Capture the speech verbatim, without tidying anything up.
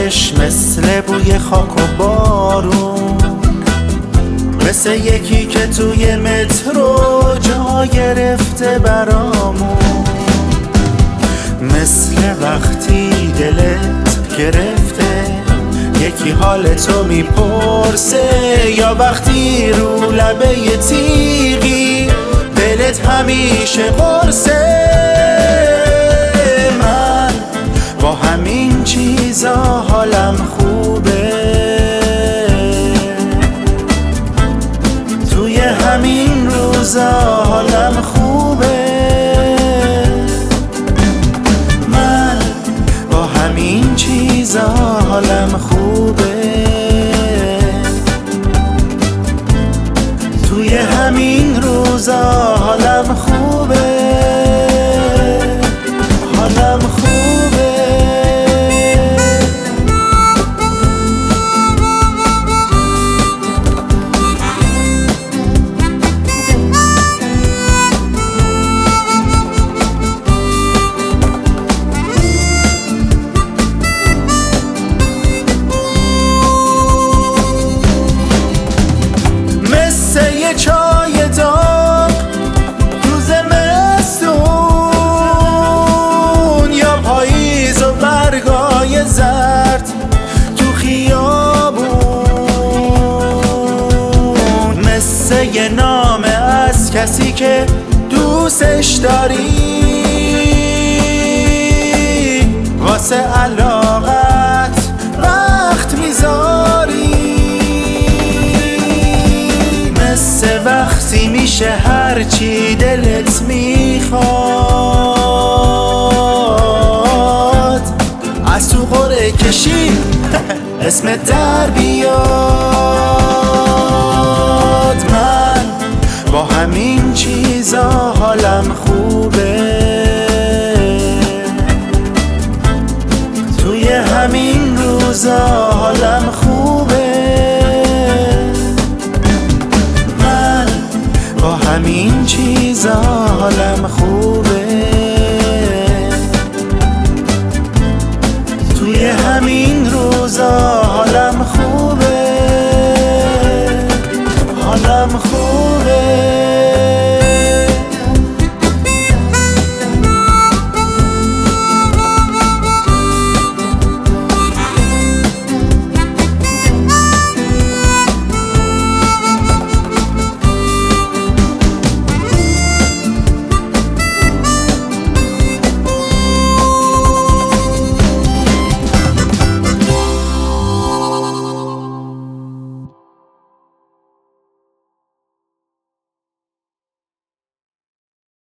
بویش مثل بوی خاک و بارون، مثل یکی که توی مترو جا گرفته برامون، مثل وقتی دلت گرفته یکی حال تو میپرسه، یا وقتی رو لبه تیغی دلت همیشه قرصه. من با همین چیزا حالم خوبه، توی همین روزا حالم خوبه. من با همین چیزا حالم خوبه، توی همین روزا حالم خوبه، حالم خوبه. چای داغ تو زمستون، یا پاییز و برگای زرد تو خیابون، مثل یه نامه از کسی که دوستش داری، واسه علاقت وقت میذاری، مثل وقتی میشه هرچی دلت میخواد از تو قرعه کشی اسمت در بیاد. من با همین چیزا حالم خوبه، توی همین روزا